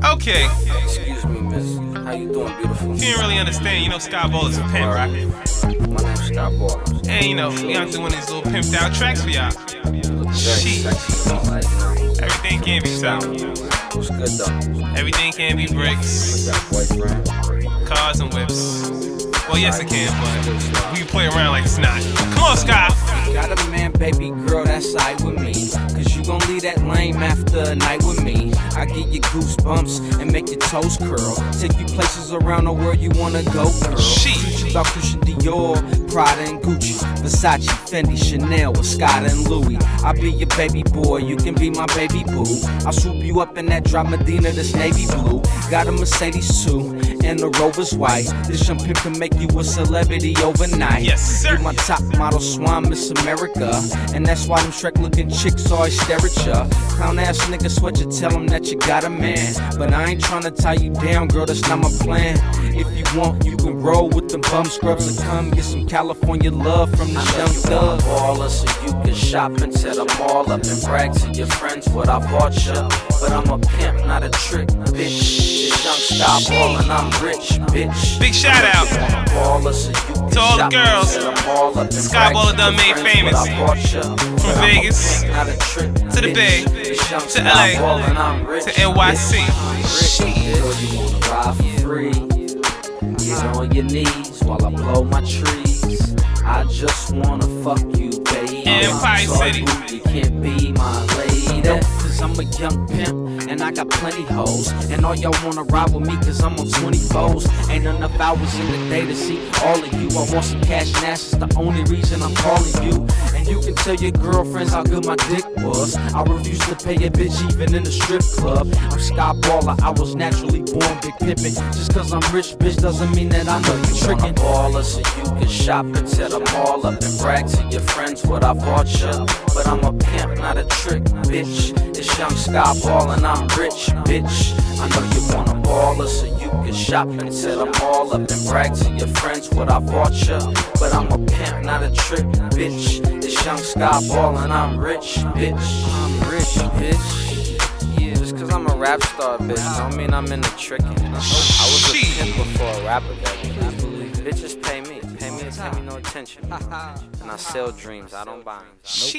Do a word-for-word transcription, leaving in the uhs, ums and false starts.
Okay. Excuse me, miss. How you doing, beautiful? If you didn't really understand, you know Sky Ball is a pimp, right? My name's Sky Ball. And you know, we out doing these little pimped out tracks for y'all. Shit. Everything can be sound. What's good though? Everything can be bricks, What's that, boyfriend? cars, and whips. Well, yes it can, but we can play around like it's not. Come on, Sky. Got a man, baby girl, that's aight with me. Cause you gon' leave that lame after a night with me. I give you goosebumps and make your toes curl. Take you places around the world you wanna go, girl. Teach you about Christian Dior, Prada and Gucci, Versace, Fendi, Chanel, with Scott and Louis. I'll be your baby boy, you can be my baby boo. I'll swoop you up in that drop Medina that's navy blue. Got a Mercedes too, and the Rover's white. This young pimp can make you a celebrity overnight. Yes, sir. You my top model swan, Miss America. And that's why them Shrek looking chicks always stare at ya. Clown ass nigga sweat you, tell them that you got a man. But I ain't tryna tie you down, girl, that's not my plan. If you want, you can roll with them bum scrubs and come get some California love from the young thug. Baller, so you can shop and set them all up and brag to your friends what I bought ya. But I'm a pimp, not a trick, bitch. This young Sky Ball and I'm rich, bitch. Big shout out Baller, so you can to all the shop girls. and set them all up and Sky brag Baller to done your made friends famous. what I bought ya. From But I'm a Vegas pimp, not a trick, to the bitch. Bay This young to Sky L A Ball and I'm rich, to N Y C. bitch. Girl, you wanna ride for free? Get on your knees while I blow my trees. I just wanna fuck you, baby. Empire So City. You can't be my lady. Cause I'm a young pimp and I got plenty hoes. And all y'all wanna ride with me cause I'm on twenty-fours. Ain't enough hours in the day to see all of you. I want some cash and that's the only reason I'm calling you. And you can tell your girlfriends how good my dick was. I refuse to pay a bitch even in the strip club. I'm Sky Baller, I was naturally born big pimpin'. Just cause I'm rich, bitch, doesn't mean that I know you trickin'. Baller, so you can shop and set them all up and brag to your friends what I bought ya. But I'm a pimp, not a trick, bitch. It's young Sky Ball and I'm rich, bitch. I know you want a baller, so you can shop and set them all up and brag to your friends what I bought ya. But I'm a pimp, not a trick, bitch. It's young Sky Ball and I'm rich, bitch. I'm rich, bitch. Yeah, just cause I'm a rap star, bitch, don't mean I'm into tricking. I was a pimp before a rapper, baby. Bitches pay me, pay me and pay me no attention. And I sell dreams, I don't buy them.